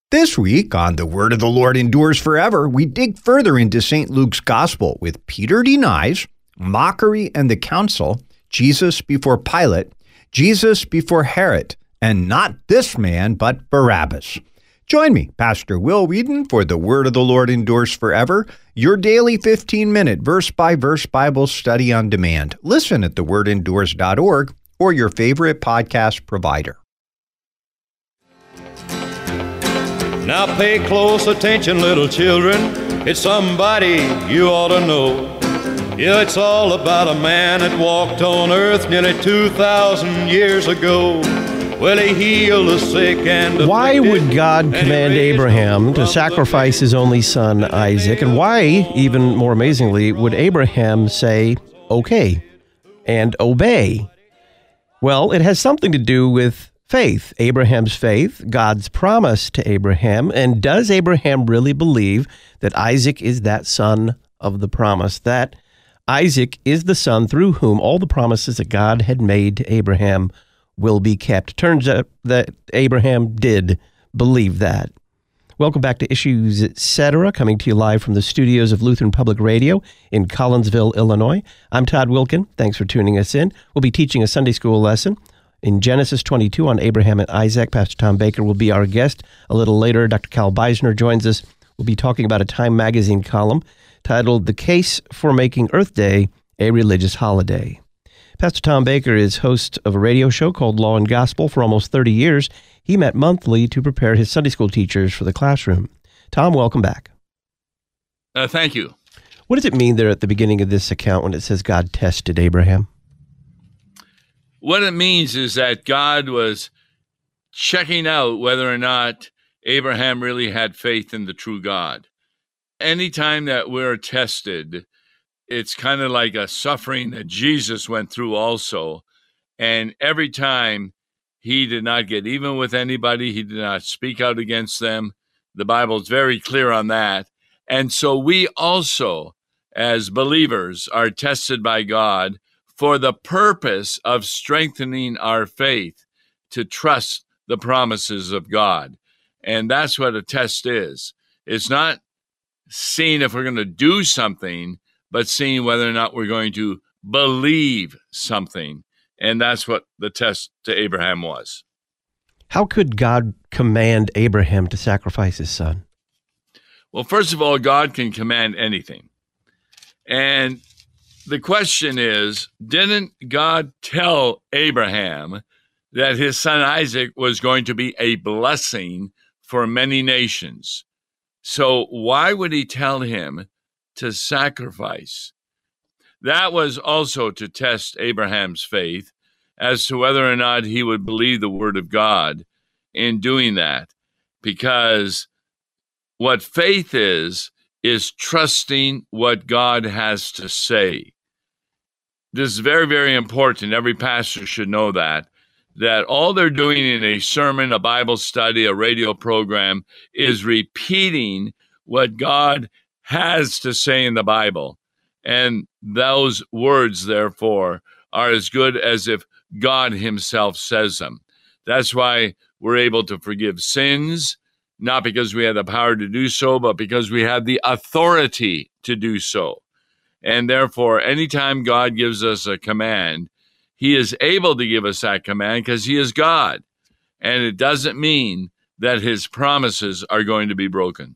This week on The Word of the Lord Endures Forever, we dig further into St. Luke's Gospel with Peter denies, mockery and the council, Jesus before Pilate, Jesus before Herod, and not this man, but Barabbas. Join me, Pastor Will Whedon, for The Word of the Lord Endures Forever, your daily 15-minute verse-by-verse Bible study on demand. Listen at thewordendures.org or your favorite podcast provider. Now pay close attention, little children. It's somebody you ought to know. Yeah, it's all about a man that walked on earth nearly 2,000 years ago. Well, he healed the sick and the Why would God command Abraham to sacrifice his only son, Isaac? And why, even more amazingly, would Abraham say, okay, and obey? Well, it has something to do with faith, Abraham's faith, God's promise to Abraham. And does Abraham really believe that Isaac is that son of the promise, that Isaac is the son through whom all the promises that God had made to Abraham will be kept? Turns out that Abraham did believe that. Welcome back to Issues Etc., coming to you live from the studios of Lutheran Public Radio in Collinsville, Illinois. I'm Todd Wilkin. Thanks for tuning us in. We'll be teaching a Sunday school lesson in Genesis 22 on Abraham and Isaac. Pastor Tom Baker will be our guest. A little later, Dr. Cal Beisner joins us. We'll be talking about a Time magazine column titled The Case for Making Earth Day a Religious Holiday. Pastor Tom Baker is host of a radio show called Law and Gospel. For almost 30 years, he met monthly to prepare his Sunday school teachers for the classroom. Tom, welcome back. Thank you. What does it mean there at the beginning of this account when it says God tested Abraham? What it means is that God was checking out whether or not Abraham really had faith in the true God. Anytime that we're tested, it's kind of like a suffering that Jesus went through also. And every time he did not get even with anybody, he did not speak out against them. The Bible is very clear on that. And so we also, as believers, are tested by God for the purpose of strengthening our faith to trust the promises of God. And that's what a test is. It's not seeing if we're going to do something, but seeing whether or not we're going to believe something. And that's what the test to Abraham was. How could God command Abraham to sacrifice his son? Well, first of all, God can command anything. And the question is, didn't God tell Abraham that his son Isaac was going to be a blessing for many nations? So why would he tell him to sacrifice? That was also to test Abraham's faith as to whether or not he would believe the word of God in doing that. Because what faith is trusting what God has to say. This is very, very important. Every pastor should know that all they're doing in a sermon, a Bible study, a radio program is repeating what God has to say in the Bible. And those words, therefore, are as good as if God himself says them. That's why we're able to forgive sins, not because we have the power to do so, but because we have the authority to do so. And therefore, anytime God gives us a command, he is able to give us that command because he is God. And it doesn't mean that his promises are going to be broken.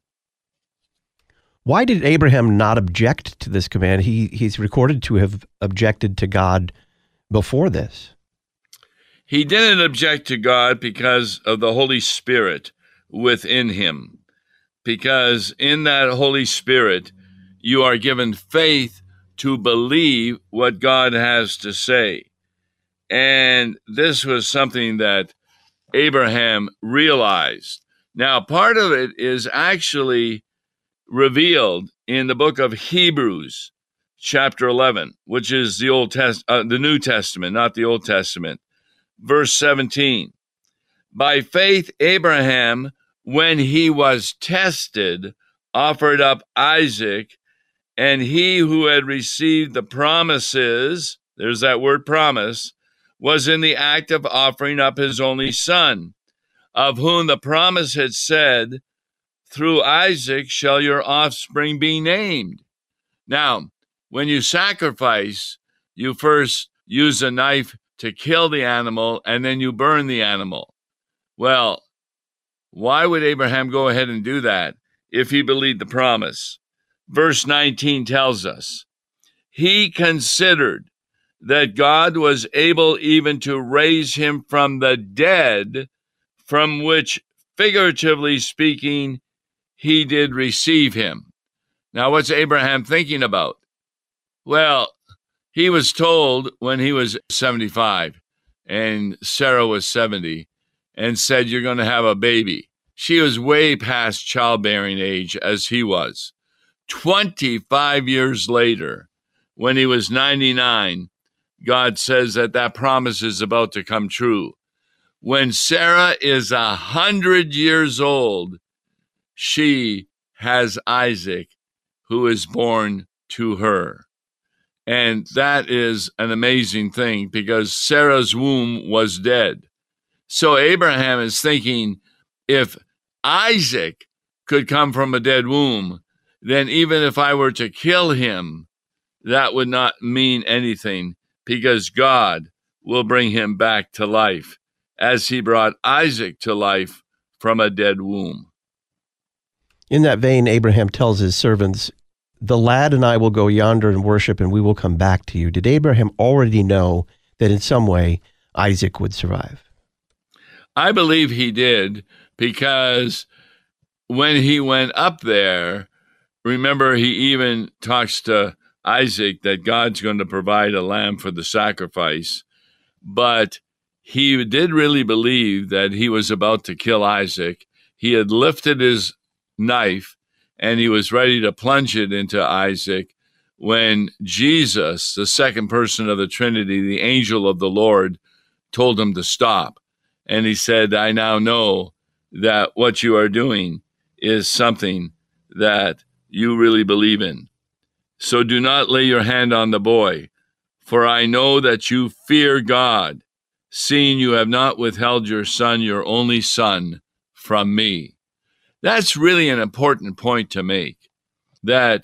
Why did Abraham not object to this command? He's recorded to have objected to God before this. He didn't object to God because of the Holy Spirit within him. Because in that Holy Spirit, you are given faith to believe what God has to say. And this was something that Abraham realized. Now, part of it is actually revealed in the book of Hebrews, chapter 11, which is the New Testament, not the Old Testament. Verse 17, by faith, Abraham, when he was tested, offered up Isaac, and he who had received the promises, there's that word promise, was in the act of offering up his only son, of whom the promise had said, through Isaac shall your offspring be named. Now, when you sacrifice, you first use a knife to kill the animal, and then you burn the animal. Well, why would Abraham go ahead and do that if he believed the promise? Verse 19 tells us, he considered that God was able even to raise him from the dead, from which, figuratively speaking, he did receive him. Now, what's Abraham thinking about? Well, he was told when he was 75 and Sarah was 70 and said, you're going to have a baby. She was way past childbearing age as he was. 25 years later, when he was 99, God says that promise is about to come true. When Sarah is 100 years old, she has Isaac, who is born to her. And that is an amazing thing because Sarah's womb was dead. So Abraham is thinking, if Isaac could come from a dead womb, then even if I were to kill him, that would not mean anything because God will bring him back to life as he brought Isaac to life from a dead womb. In that vein, Abraham tells his servants, the lad and I will go yonder and worship, and we will come back to you. Did Abraham already know that in some way Isaac would survive? I believe he did, because when he went up there, remember, he even talks to Isaac that God's going to provide a lamb for the sacrifice. But he did really believe that he was about to kill Isaac. He had lifted his knife and he was ready to plunge it into Isaac when Jesus, the second person of the Trinity, the angel of the Lord, told him to stop. And he said, I now know that what you are doing is something that you really believe in. So do not lay your hand on the boy, for I know that you fear God, seeing you have not withheld your son, your only son, from me. That's really an important point to make, that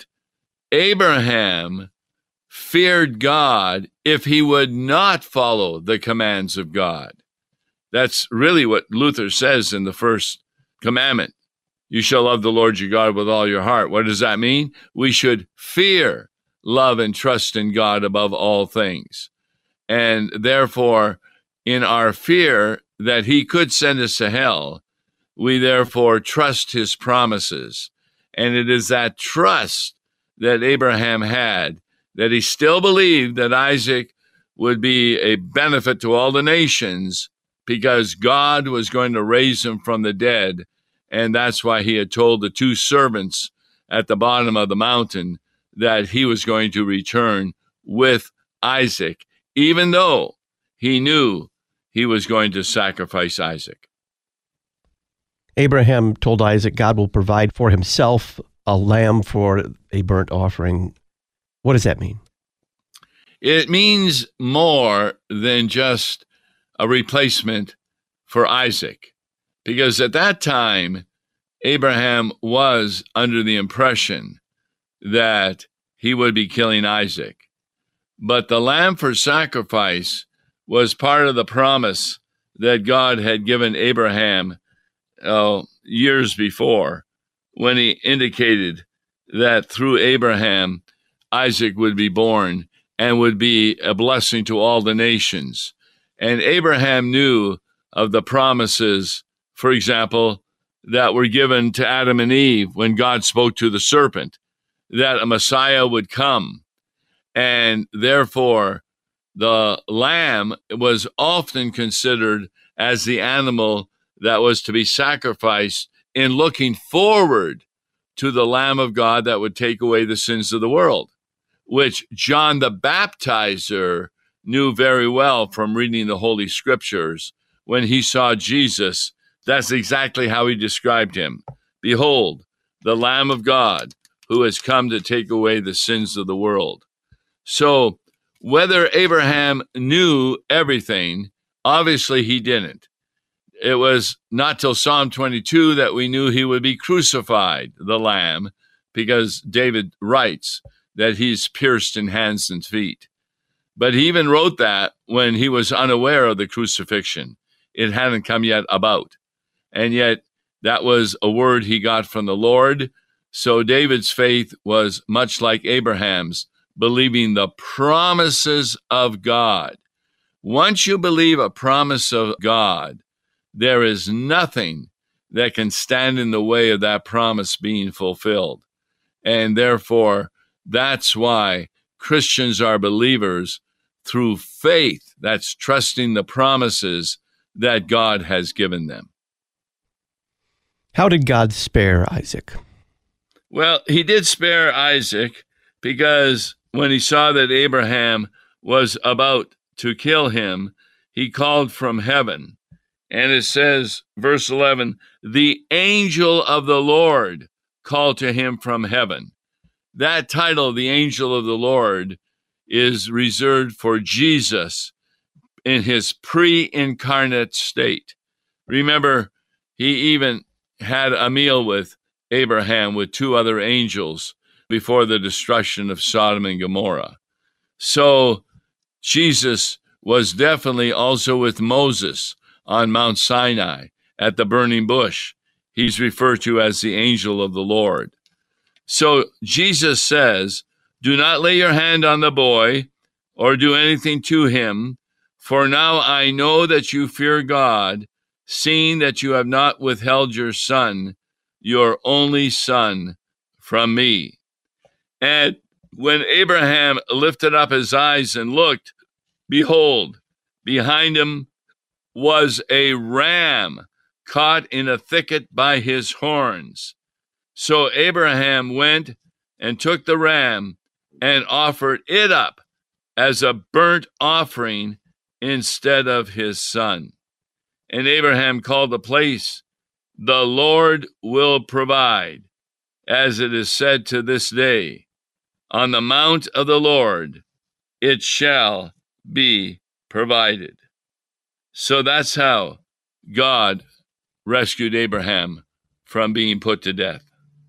Abraham feared God if he would not follow the commands of God. That's really what Luther says in the first commandment. You shall love the Lord your God with all your heart. What does that mean? We should fear, love, and trust in God above all things. And therefore, in our fear that he could send us to hell, we therefore trust his promises. And it is that trust that Abraham had, that he still believed that Isaac would be a benefit to all the nations because God was going to raise him from the dead. And that's why he had told the two servants at the bottom of the mountain that he was going to return with Isaac, even though he knew he was going to sacrifice Isaac. Abraham told Isaac God will provide for himself a lamb for a burnt offering. What does that mean? It means more than just a replacement for Isaac, because at that time, Abraham was under the impression that he would be killing Isaac. But the lamb for sacrifice was part of the promise that God had given Abraham years before, when he indicated that through Abraham, Isaac would be born and would be a blessing to all the nations. And Abraham knew of the promises, for example, that were given to Adam and Eve when God spoke to the serpent, that a Messiah would come. And therefore, the lamb was often considered as the animal that was to be sacrificed in looking forward to the Lamb of God that would take away the sins of the world, which John the Baptizer knew very well from reading the Holy Scriptures. When he saw Jesus, that's exactly how he described him. Behold, the Lamb of God who has come to take away the sins of the world. So whether Abraham knew everything, obviously he didn't. it was not till Psalm 22 that we knew he would be crucified, the Lamb, because David writes that he's pierced in hands and feet. But he even wrote that when he was unaware of the crucifixion. It hadn't come yet about. And yet that was a word he got from the Lord. So David's faith was much like Abraham's, believing the promises of God. Once you believe a promise of God, there is nothing that can stand in the way of that promise being fulfilled. And therefore, that's why Christians are believers through faith. That's trusting the promises that God has given them. How did God spare Isaac? Well, he did spare Isaac because when he saw that Abraham was about to kill him, he called from heaven. And it says, verse 11, the angel of the Lord called to him from heaven. That title, the angel of the Lord, is reserved for Jesus in his pre-incarnate state. Remember, he even had a meal with Abraham with two other angels before the destruction of Sodom and Gomorrah. So Jesus was definitely also with Moses on Mount Sinai at the burning bush. He's referred to as the angel of the Lord. So Jesus says, do not lay your hand on the boy or do anything to him, for now I know that you fear God, seeing that you have not withheld your son, your only son, from me. And when Abraham lifted up his eyes and looked, behold, behind him was a ram caught in a thicket by his horns. So Abraham went and took the ram and offered it up as a burnt offering instead of his son. And Abraham called the place, the Lord will provide, as it is said to this day, on the mount of the Lord it shall be provided. So that's how God rescued Abraham from being put to death.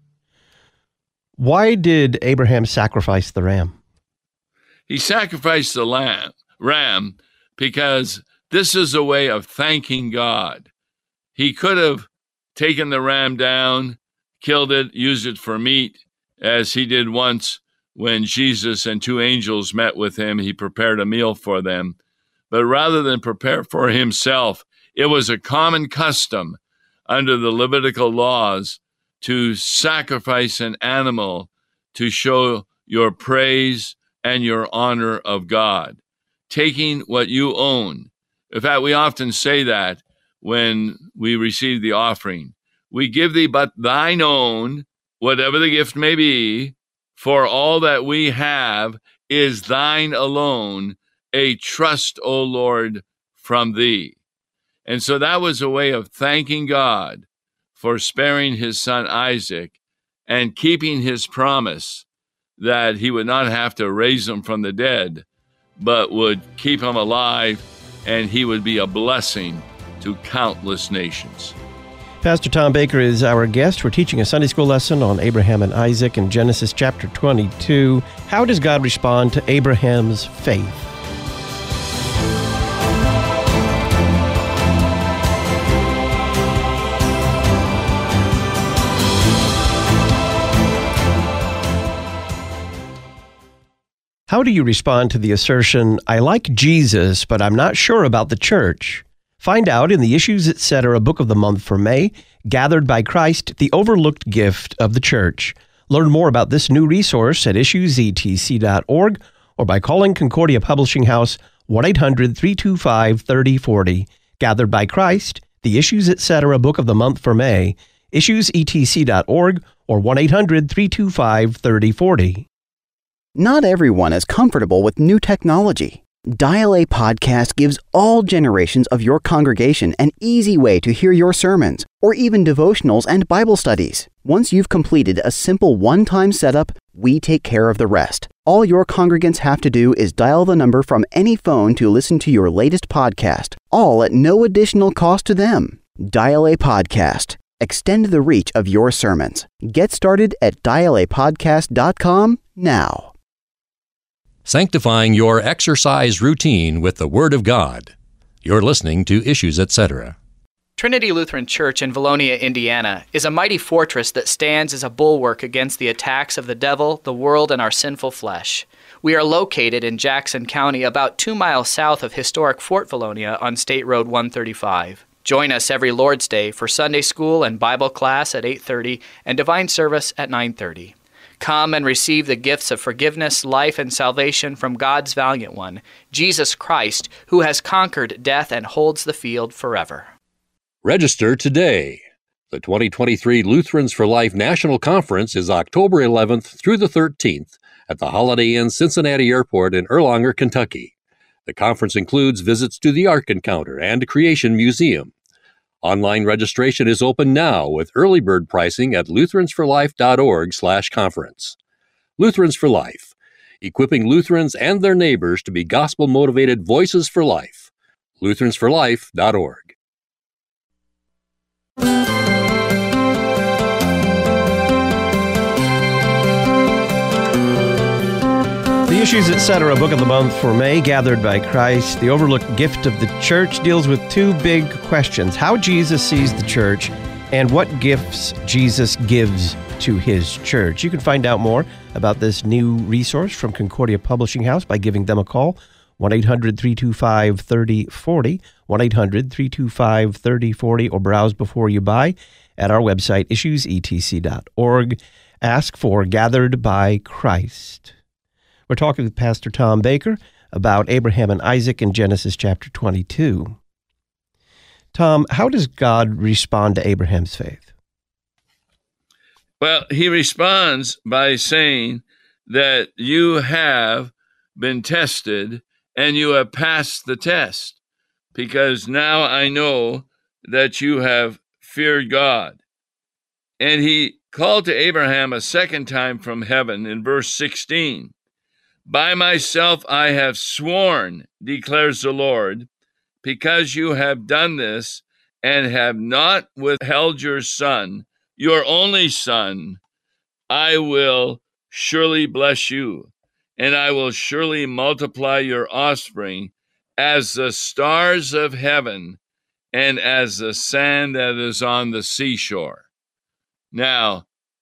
Why did Abraham sacrifice the ram? He sacrificed the ram because this is a way of thanking God. He could have taken the ram down, killed it, used it for meat, as he did once when Jesus and two angels met with him. He prepared a meal for them. But rather than prepare for himself, it was a common custom under the Levitical laws to sacrifice an animal to show your praise and your honor of God, taking what you own. In fact, we often say that when we receive the offering. We give thee but thine own, whatever the gift may be, for all that we have is thine alone, a trust, O Lord, from thee. And so that was a way of thanking God for sparing his son Isaac and keeping his promise that he would not have to raise him from the dead, but would keep him alive, and he would be a blessing to countless nations. Pastor Tom Baker is our guest. We're teaching a Sunday school lesson on Abraham and Isaac in Genesis chapter 22. How does God respond to Abraham's faith? How do you respond to the assertion, I like Jesus, but I'm not sure about the church? Find out in the Issues Etc. Book of the Month for May, Gathered by Christ, the Overlooked Gift of the Church. Learn more about this new resource at issuesetc.org or by calling Concordia Publishing House 1-800-325-3040. Gathered by Christ, the Issues Etc. Book of the Month for May, issuesetc.org or 1-800-325-3040. Not everyone is comfortable with new technology. Dial A Podcast gives all generations of your congregation an easy way to hear your sermons, or even devotionals and Bible studies. Once you've completed a simple one-time setup, we take care of the rest. All your congregants have to do is dial the number from any phone to listen to your latest podcast, all at no additional cost to them. Dial a Podcast. Extend the reach of your sermons. Get started at dialapodcast.com now. Sanctifying your exercise routine with the Word of God. You're listening to Issues, Etc. Trinity Lutheran Church in Valonia, Indiana, is a mighty fortress that stands as a bulwark against the attacks of the devil, the world, and our sinful flesh. We are located in Jackson County, about 2 miles south of historic Fort Valonia on State Road 135. Join us every Lord's Day for Sunday school and Bible class at 8:30 and divine service at 9:30. Come and receive the gifts of forgiveness, life, and salvation from God's valiant one, Jesus Christ, who has conquered death and holds the field forever. Register today. The 2023 Lutherans for Life National Conference is October 11th through the 13th at the Holiday Inn Cincinnati Airport in Erlanger, Kentucky. The conference includes visits to the Ark Encounter and Creation Museum. Online registration is open now with early bird pricing at lutheransforlife.org/conference. Lutherans for Life, equipping Lutherans and their neighbors to be gospel-motivated voices for life. lutheransforlife.org. The Issues, Etc. Book of the Month for May, Gathered by Christ. The Overlooked Gift of the Church deals with two big questions: how Jesus sees the church and what gifts Jesus gives to his church. You can find out more about this new resource from Concordia Publishing House by giving them a call, 1-800-325-3040, 1-800-325-3040, or browse before you buy at our website, issuesetc.org. Ask for Gathered by Christ. We're talking with Pastor Tom Baker about Abraham and Isaac in Genesis chapter 22. Tom, how does God respond to Abraham's faith? Well, he responds by saying that you have been tested and you have passed the test, because now I know that you have feared God. And he called to Abraham a second time from heaven in verse 16. By myself I have sworn, declares the Lord, because you have done this and have not withheld your son, your only son, I will surely bless you, and I will surely multiply your offspring as the stars of heaven and as the sand that is on the seashore. Now,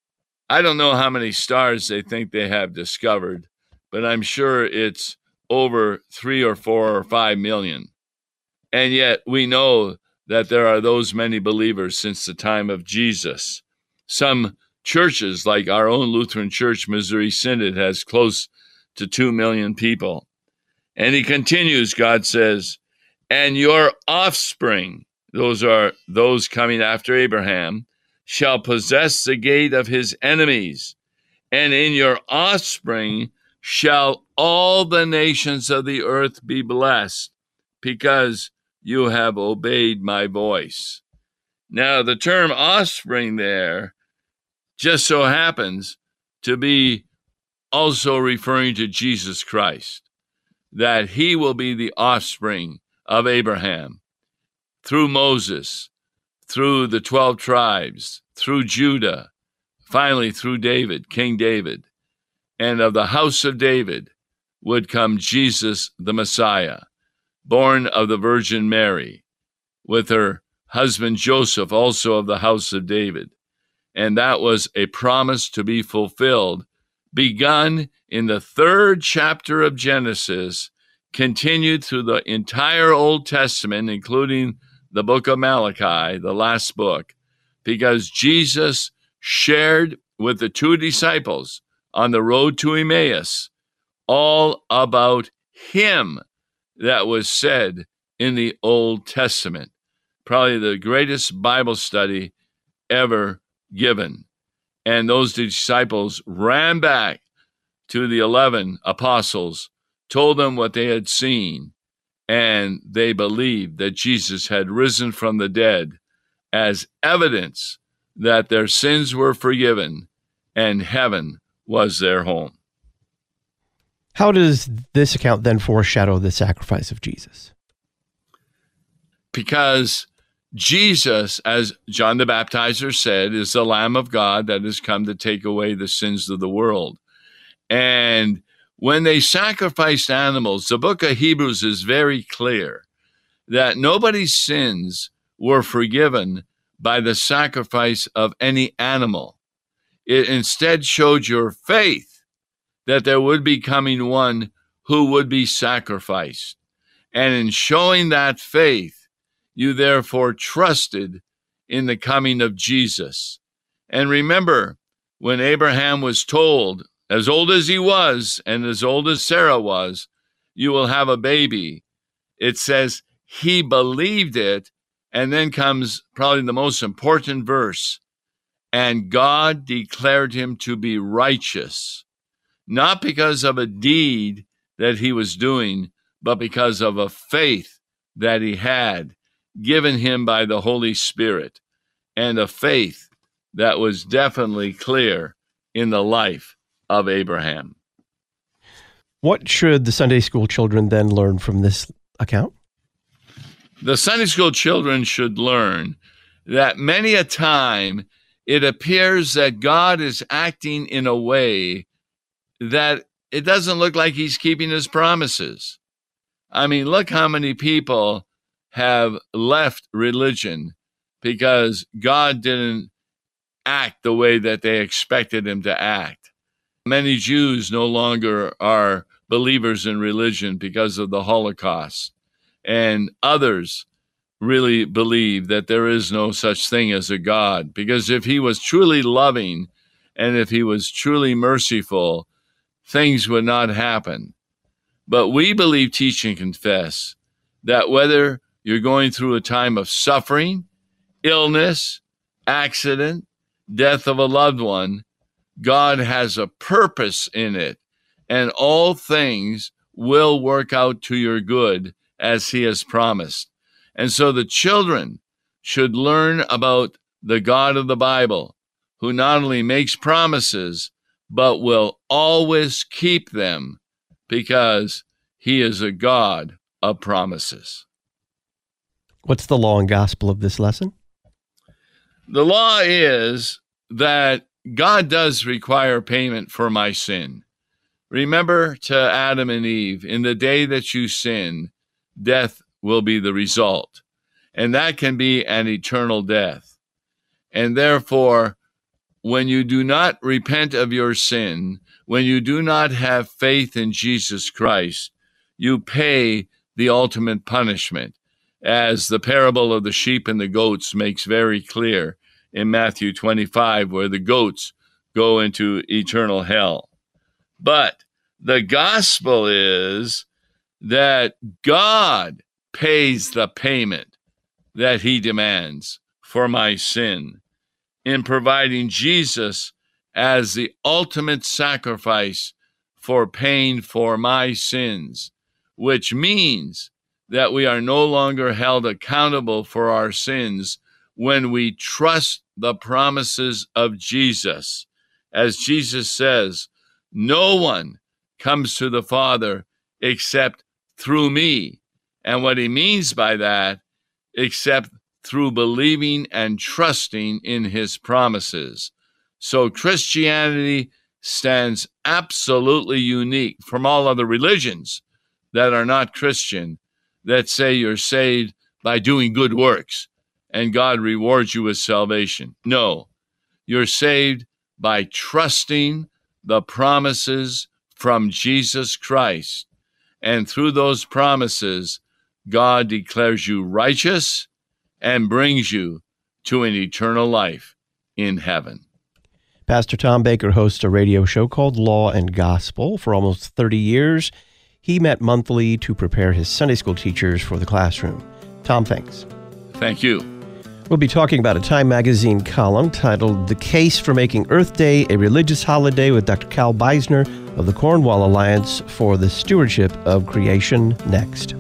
I don't know how many stars they think they have discovered, but I'm sure it's over 3 or 4 or 5 million. And yet we know that there are those many believers since the time of Jesus. Some churches, like our own Lutheran Church, Missouri Synod, has close to 2 million people. And he continues, God says, and your offspring, those are those coming after Abraham, shall possess the gate of his enemies, and in your offspring shall all the nations of the earth be blessed, because you have obeyed my voice. Now, the term offspring there just so happens to be also referring to Jesus Christ, that he will be the offspring of Abraham through Moses, through the 12 tribes, through Judah, finally through David, King David. And of the house of David would come Jesus the Messiah, born of the Virgin Mary, with her husband Joseph, also of the house of David. And that was a promise to be fulfilled, begun in the 3rd chapter of Genesis, continued through the entire Old Testament, including the book of Malachi, the last book, because Jesus shared with the 2 disciples on the road to Emmaus all about him that was said in the Old Testament. Probably the greatest Bible study ever given. And those disciples ran back to the 11 apostles, told them what they had seen, and they believed that Jesus had risen from the dead as evidence that their sins were forgiven and heaven was their home. How does this account then foreshadow the sacrifice of Jesus? Because Jesus, as John the Baptizer said, is the Lamb of God that has come to take away the sins of the world. And when they sacrificed animals, the book of Hebrews is very clear that nobody's sins were forgiven by the sacrifice of any animal. It instead showed your faith that there would be coming one who would be sacrificed. And in showing that faith, you therefore trusted in the coming of Jesus. And remember, when Abraham was told, as old as he was and as old as Sarah was, you will have a baby, it says he believed it, and then comes probably the most important verse, and God declared him to be righteous, not because of a deed that he was doing, but because of a faith that he had given him by the Holy Spirit, and a faith that was definitely clear in the life of Abraham. What should the Sunday school children then learn from this account? The Sunday school children should learn that many a time it appears that God is acting in a way that it doesn't look like he's keeping his promises. I mean, look how many people have left religion because God didn't act the way that they expected him to act. Many Jews no longer are believers in religion because of the Holocaust. And others really believe that there is no such thing as a God, because if he was truly loving and if he was truly merciful, things would not happen. But we believe, teach, and confess that whether you're going through a time of suffering, illness, accident, death of a loved one, God has a purpose in it, and all things will work out to your good as he has promised. And so the children should learn about the God of the Bible, who not only makes promises, but will always keep them, because he is a God of promises. What's the law and gospel of this lesson? The law is that God does require payment for my sin. Remember to Adam and Eve, in the day that you sin, death will be the result. And that can be an eternal death. And therefore, when you do not repent of your sin, when you do not have faith in Jesus Christ, you pay the ultimate punishment, as the parable of the sheep and the goats makes very clear in Matthew 25, where the goats go into eternal hell. But the gospel is that God pays the payment that he demands for my sin in providing Jesus as the ultimate sacrifice for paying for my sins, which means that we are no longer held accountable for our sins when we trust the promises of Jesus. As Jesus says, no one comes to the Father except through me. And what he means by that, except through believing and trusting in his promises. So Christianity stands absolutely unique from all other religions that are not Christian, that say you're saved by doing good works and God rewards you with salvation. No, you're saved by trusting the promises from Jesus Christ. And through those promises, God declares you righteous and brings you to an eternal life in heaven. Pastor Tom Baker hosts a radio show called Law and Gospel. For almost 30 years, he met monthly to prepare his Sunday school teachers for the classroom. Tom, thanks. Thank you. We'll be talking about a Time magazine column titled The Case for Making Earth Day a Religious Holiday with Dr. Cal Beisner of the Cornwall Alliance for the Stewardship of Creation next.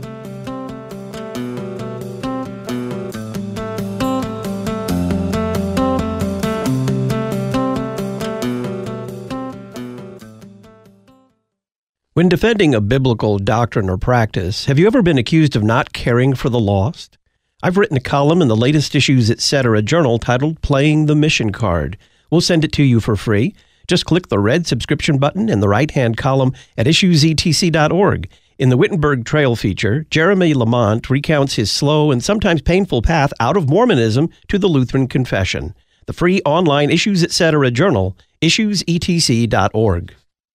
When defending a biblical doctrine or practice, have you ever been accused of not caring for the lost? I've written a column in the latest Issues Etc. journal titled Playing the Mission Card. We'll send it to you for free. Just click the red subscription button in the right-hand column at issuesetc.org. In the Wittenberg Trail feature, Jeremy Lamont recounts his slow and sometimes painful path out of Mormonism to the Lutheran Confession. The free online Issues Etc. journal, issuesetc.org.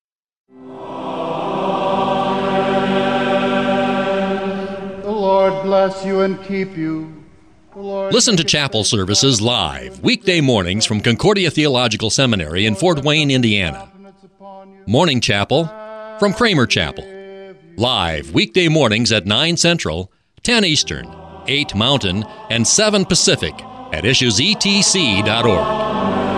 Lord bless you and keep you. Listen to chapel services live, weekday mornings from Concordia Theological Seminary in Fort Wayne, Indiana. Morning Chapel from Kramer Chapel. Live, weekday mornings at 9 Central, 10 Eastern, 8 Mountain, and 7 Pacific at issuesetc.org.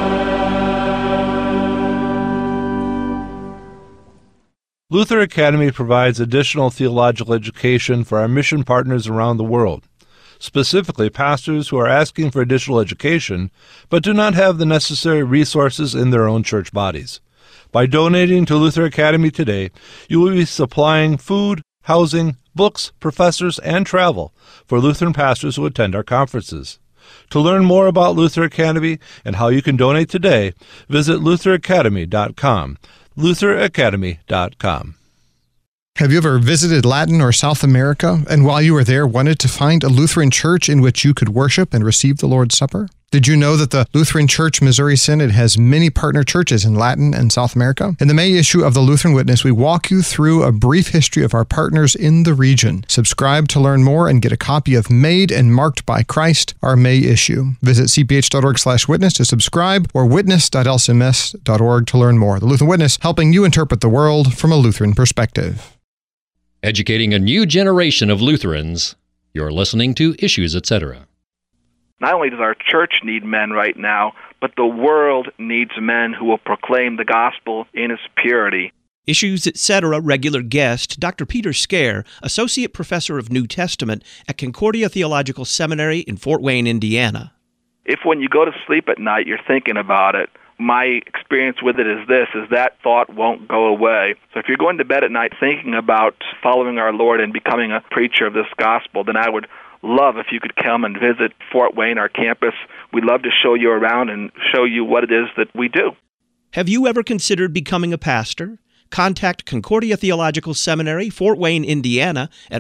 Luther Academy provides additional theological education for our mission partners around the world, specifically pastors who are asking for additional education but do not have the necessary resources in their own church bodies. By donating to Luther Academy today, you will be supplying food, housing, books, professors, and travel for Lutheran pastors who attend our conferences. To learn more about Luther Academy and how you can donate today, visit lutheracademy.com. lutheracademy.com. Have you ever visited Latin or South America, and while you were there wanted to find a Lutheran church in which you could worship and receive the Lord's Supper? Did you know that the Lutheran Church Missouri Synod has many partner churches in Latin and South America? In the May issue of the Lutheran Witness, we walk you through a brief history of our partners in the region. Subscribe to learn more and get a copy of Made and Marked by Christ, our May issue. Visit cph.org/witness to subscribe or witness.lcms.org to learn more. The Lutheran Witness, helping you interpret the world from a Lutheran perspective. Educating a new generation of Lutherans. You're listening to Issues Etc. Not only does our church need men right now, but the world needs men who will proclaim the gospel in its purity. Issues Etc. regular guest, Dr. Peter Scare, Associate Professor of New Testament at Concordia Theological Seminary in Fort Wayne, Indiana. If when you go to sleep at night you're thinking about it, my experience with it is that thought won't go away. So if you're going to bed at night thinking about following our Lord and becoming a preacher of this gospel, then I would love if you could come and visit Fort Wayne, our campus. We'd love to show you around and show you what it is that we do. Have you ever considered becoming a pastor? Contact Concordia Theological Seminary, Fort Wayne, Indiana at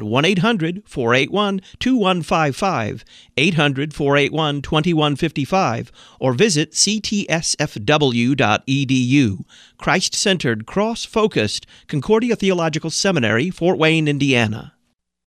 1-800-481-2155, 800-481-2155, or visit ctsfw.edu. Christ-centered, cross-focused Concordia Theological Seminary, Fort Wayne, Indiana.